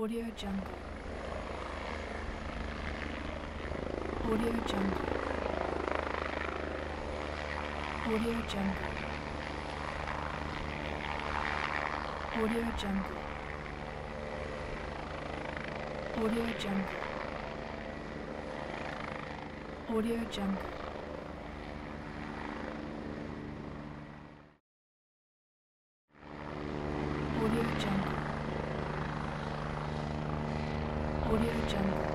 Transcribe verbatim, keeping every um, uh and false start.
Audio Jungle. Audio Jungle. Audio Jungle. Audio Jungle. Audio Jungle. Audio Jungle. Audio Jungle. Audio Jungle.